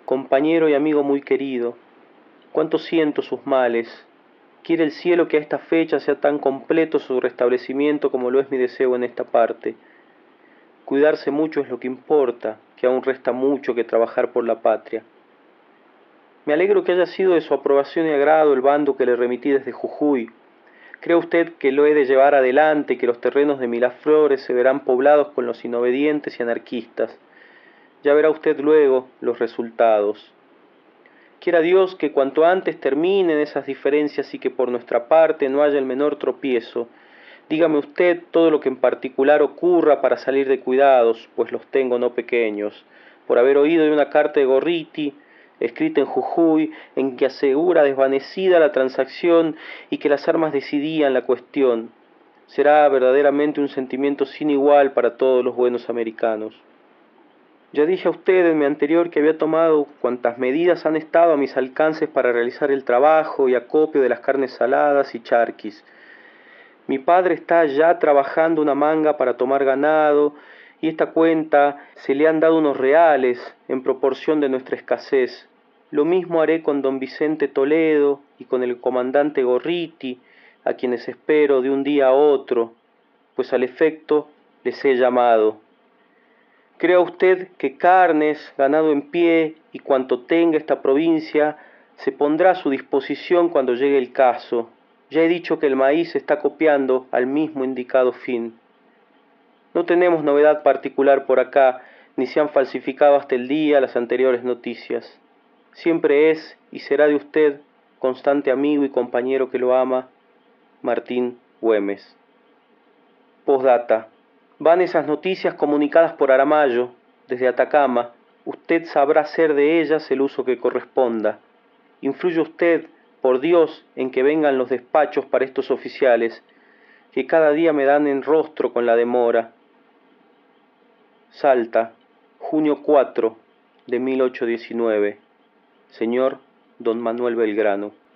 Compañero y amigo muy querido, cuánto siento sus males. Quiere el cielo que a esta fecha sea tan completo su restablecimiento como lo es mi deseo en esta parte. Cuidarse mucho es lo que importa, que aún resta mucho que trabajar por la patria. Me alegro que haya sido de su aprobación y agrado el bando que le remití desde Jujuy. ¿Cree usted que lo he de llevar adelante y que los terrenos de Miraflores se verán poblados con los inobedientes y anarquistas? Ya verá usted luego los resultados. Quiera Dios que cuanto antes terminen esas diferencias y que por nuestra parte no haya el menor tropiezo. Dígame usted todo lo que en particular ocurra para salir de cuidados, pues los tengo no pequeños, por haber oído de una carta de Gorriti, escrita en Jujuy, en que asegura desvanecida la transacción y que las armas decidían la cuestión. Será verdaderamente un sentimiento sin igual para todos los buenos americanos. Ya dije a usted en mi anterior que había tomado cuantas medidas han estado a mis alcances para realizar el trabajo y acopio de las carnes saladas y charquis. Mi padre está ya trabajando una manga para tomar ganado y esta cuenta se le han dado unos reales en proporción de nuestra escasez. Lo mismo haré con don Vicente Toledo y con el comandante Gorriti, a quienes espero de un día a otro, pues al efecto les he llamado. Crea usted que carnes, ganado en pie y cuanto tenga esta provincia se pondrá a su disposición cuando llegue el caso. Ya he dicho que el maíz se está copiando al mismo indicado fin. No tenemos novedad particular por acá, ni se han falsificado hasta el día las anteriores noticias. Siempre es y será de usted, constante amigo y compañero que lo ama, Martín Güemes. Postdata. Van esas noticias comunicadas por Aramayo, desde Atacama. Usted sabrá hacer de ellas el uso que corresponda. Influye usted, por Dios, en que vengan los despachos para estos oficiales, que cada día me dan en rostro con la demora. Salta, junio 4 de 1819. Señor Don Manuel Belgrano.